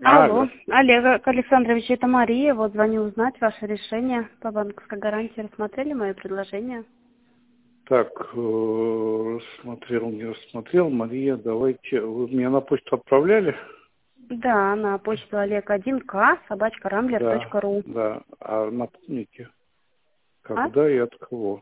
Алло. Алло, Олег Александрович, это Мария. Вот звоню узнать ваше решение по банковской гарантии. Рассмотрели мое предложение? Так, рассмотрел, не рассмотрел. Мария, давайте. Вы меня на почту отправляли? Да, на почту Олег1К, Да, @rambler.ru. да. А напомните, А? когда и от кого?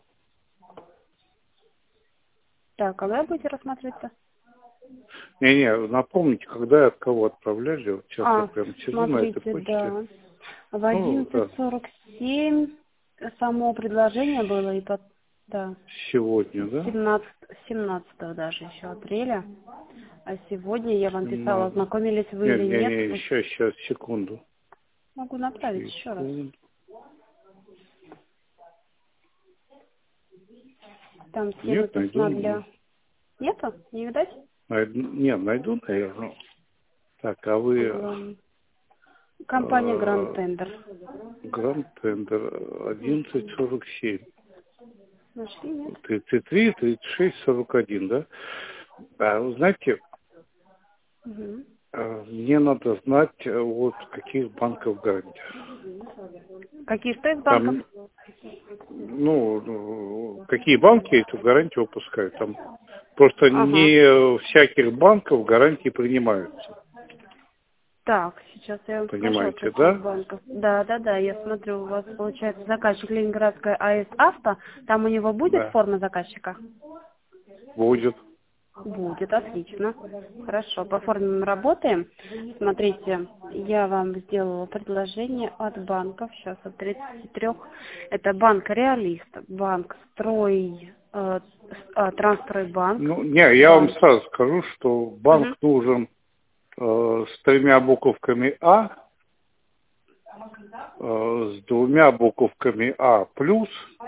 Так, когда будете рассматриваться? Не, напомните, когда и от кого отправляли. Вот сейчас я А, прям сижу на этой смотрите, почте. да. В Ну, да, 11:47 само предложение было, и да, сегодня, да? 17 даже еще апреля. А сегодня я вам писала, 17. ознакомились вы или нет. Не, сейчас, секунду. Могу направить еще раз. Секунду. Там схемы Нет, письма найду. для... Нету? Не видать? Найду, наверное. Так, а вы Компания Grand Tender. Гранд Тендер 1147. Нашли, нет? 33, 36, 41, да? А, вы знаете, Угу. мне надо знать, вот каких банков гарантия. Какие что из банков? Там, какие банки эту гарантию выпускают? Там просто Ага. не всяких банков гарантии принимаются. Так, сейчас я спрошу, от Понимаете, каких да? банков. Да, я смотрю, у вас получается заказчик Ленинградская АЭС Авто. Там у него будет Да. форма заказчика? Будет. Будет, отлично. Хорошо, по форме мы работаем. Смотрите, я вам сделала предложение от банков, сейчас от 33. Это банк Реалист, банк Трансстройбанк, Я вам банк. сразу скажу, что банк Мгм. нужен с тремя буковками А, с двумя буковками А плюс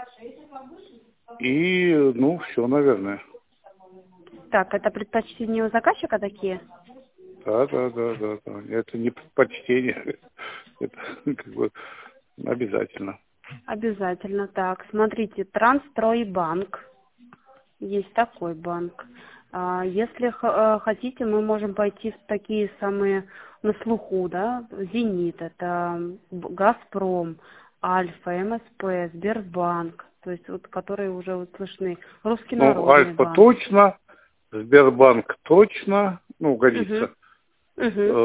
и, все, наверное. Так, это предпочтения у заказчика такие? Да. Это не предпочтение. Это как бы обязательно. Обязательно. Так, смотрите, Трансстройбанк. Есть такой банк. Если хотите, мы можем пойти в такие самые на слуху, да, Зенит, это Газпром, Альфа, МСП, Сбербанк, то есть вот которые уже вот слышны. Русский народный Альфа банк. точно, Сбербанк точно, Угу. годится. Угу.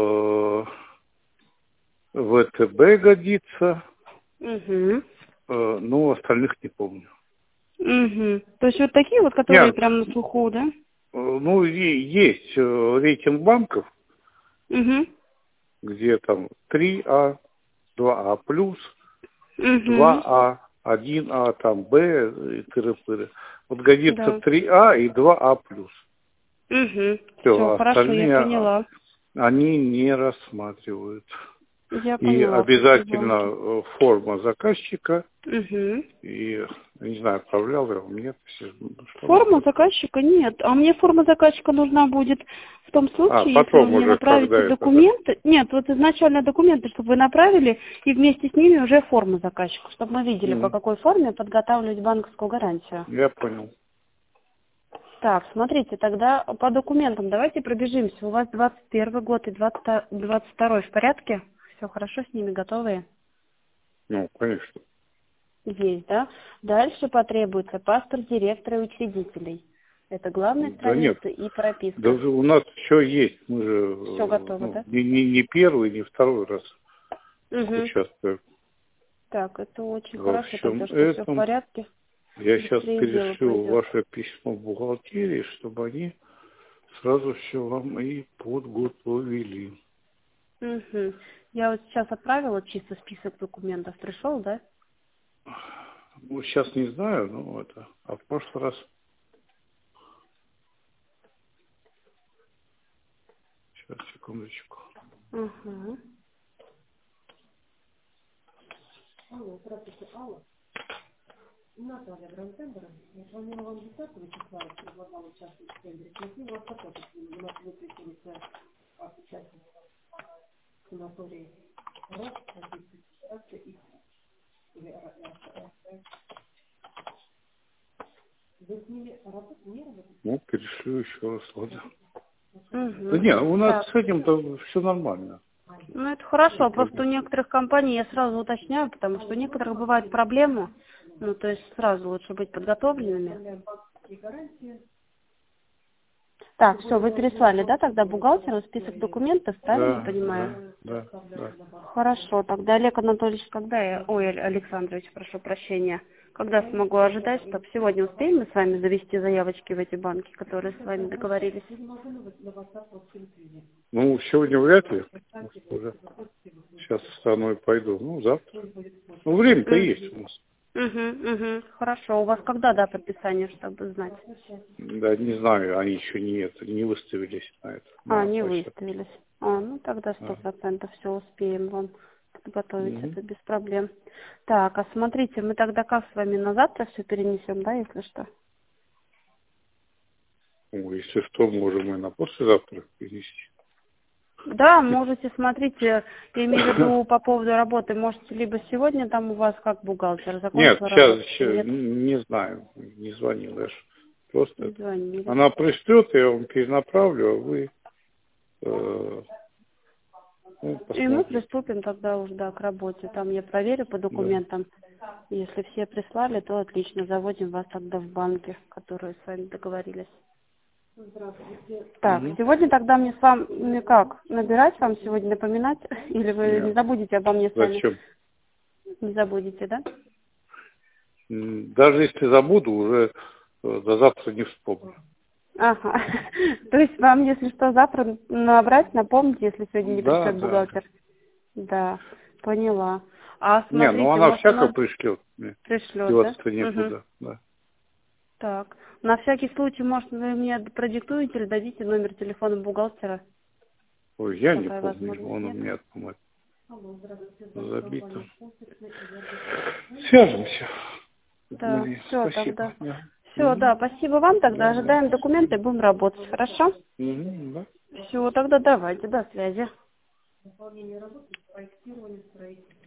ВТБ годится, Угу. остальных не помню. Угу. То есть вот такие вот, которые Нет, прям на слуху, да? есть рейтинг банков, Угу. где там 3А, 2А плюс, Угу. 2А, 1А, там Б и тыры-пыры. Вот годится Да. 3А и 2А плюс. Угу. Все, Все, хорошо, я остальные поняла. они не рассматривают. Я И поняла, какие обязательно банки. форма заказчика. Угу. И, не знаю, отправлял я вам, нет, что Форма надо. заказчика нет. А мне форма заказчика нужна будет в том случае, если вы Потом мне уже, когда направите это, да? документы. Нет, вот изначально документы, чтобы вы направили, и вместе с ними уже форму заказчика, чтобы мы видели, по Мгм. какой форме подготавливать банковскую гарантию. Я понял. Так, смотрите, тогда по документам давайте пробежимся. У вас 21 год и 22 в порядке? Все хорошо с ними, готовые? Конечно. Есть, да? Дальше потребуется паспорт директора и учредителей. Это главная Да нет, страница и прописка. даже у нас все есть. Мы же Все готово, да? не первый, не второй раз Угу. участвуем Так, это очень во хорошо, всем тогда что все в этом. порядке, Я сейчас быстрее дело перешлю пойдет. ваше письмо в бухгалтерии, чтобы они сразу все вам и подготовили. Угу. Я вот сейчас отправила чисто список документов. Пришел, да? Сейчас не знаю, а в прошлый раз. Сейчас, секундочку. Угу. Перешлю еще раз. Ладно. Да Угу. нет, у нас Так, с этим-то все нормально. Ну, это хорошо, просто у некоторых компаний я сразу уточняю, потому что у некоторых бывают проблемы, ну, то есть сразу лучше быть подготовленными. Так, все, вы переслали, да, тогда бухгалтеру список документов, правильно понимаю? Да. Хорошо, тогда Олег Анатольевич, когда я... Ой, Александрович, прошу прощения. Когда смогу ожидать, чтобы сегодня успеем мы с вами завести заявочки в эти банки, которые с вами договорились? Ну, сегодня вряд ли. Уже сейчас встану и пойду. Ну, завтра. Ну, время-то есть у нас. Хорошо. У вас когда, да, подписание, чтобы знать? Да, не знаю, они еще не выставились на это. Не выставились. Ну тогда 100% все успеем вам подготовить, это без проблем. Так, а смотрите, мы тогда как с вами на завтра все перенесем, да, если что? Ну, если что, можем и на послезавтра перенести. Да, можете, смотрите, я имею в виду по поводу работы, можете либо сегодня там у вас как бухгалтер закончила работу? Сейчас не знаю, не звонил я ж. Просто Не звонили. она пришлет, я вам перенаправлю, а вы и мы приступим тогда уже, да, к работе. Там я проверю по документам. Если все прислали, то отлично, заводим вас тогда в банке, которые с вами договорились. Так, сегодня тогда мне с вами как? Набирать вам сегодня, напоминать? Или вы не забудете обо мне сами? Зачем? Не забудете, да? Даже если забуду, уже до завтра не вспомню. Ага. То есть вам, если что, завтра набрать, напомните, если сегодня не пришлет бухгалтер? Да, поняла. А смотрите, ну она всяко пришлет. Пришлет, деваться-то некуда, да. Так, на всякий случай, может, вы мне продиктуете или дадите номер телефона бухгалтера? Ой, я не помню, он у меня, по-моему, забито. Свяжемся. Да, все тогда. Да. Все, да, спасибо вам, тогда ожидаем документы, будем работать, хорошо? Да. Все, тогда давайте, до связи.